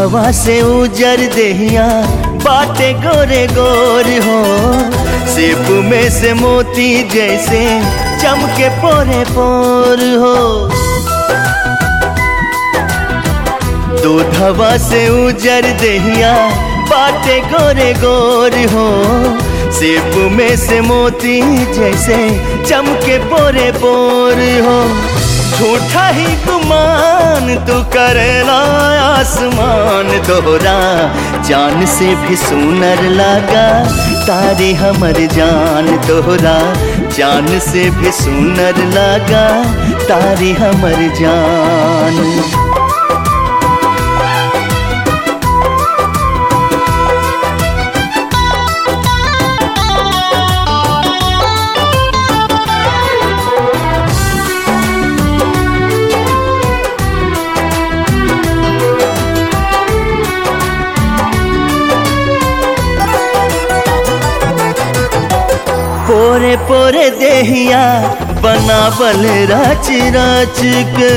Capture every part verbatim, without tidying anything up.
दूधवा से उजर देहिया बाटे गोरे गोर हो, सेब में से मोती जैसे चमके पोरे पोर हो। दूधवा से उजर देहिया बाटे गोरे गोर हो, सेब में से मोती जैसे चमके पोरे पोर हो। झूठा ही गुमान तू करेला आसमान तोहरा जान से भी सुनर लागा तारी हमर जान, तोहरा जान से भी सुनर लागा तारी हमर जान। पोरे पोरे देहिया बनावल रच रच के,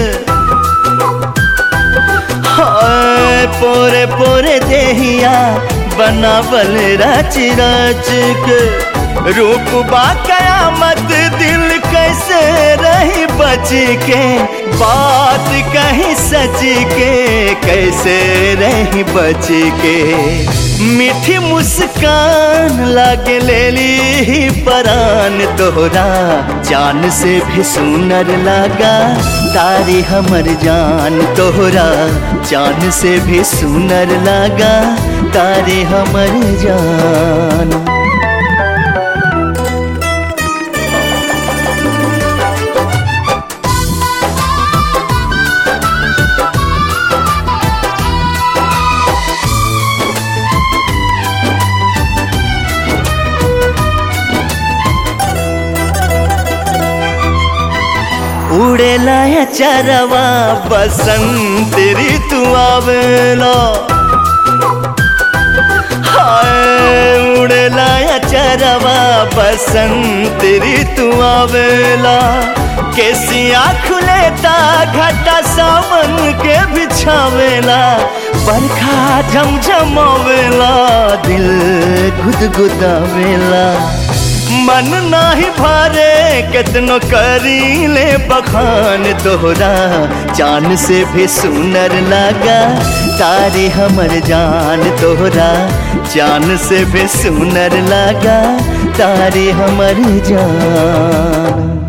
हाय पोरे पोरे देहिया बनावल रच रच के। रूप बा कयामत दिल कैसे रही बच के, बात कहीं सच के कैसे रही बच के। मीठी मुस्कान लागे लेली ही परान तोहरा जान से भी सुनर लागा तारी हमर जान, तोहरा जान से भी सुनर लागा तारी हमर जान। उड़ेला या चरवा बसंत ऋतु आवेला, हाय उड़ेला या चरवा बसंत ऋतु आवेला। केसिया खुलेता घटा सावन के बिछावेला, बरखा झमझमावेला दिल गुदगुदावेला। मन नाही भरे कितनो करी ले बखान तोहरा जान से भी सुनर लागा तारी हमर जान, तोहरा जान से भी सुनर लागा तारी हमर जान।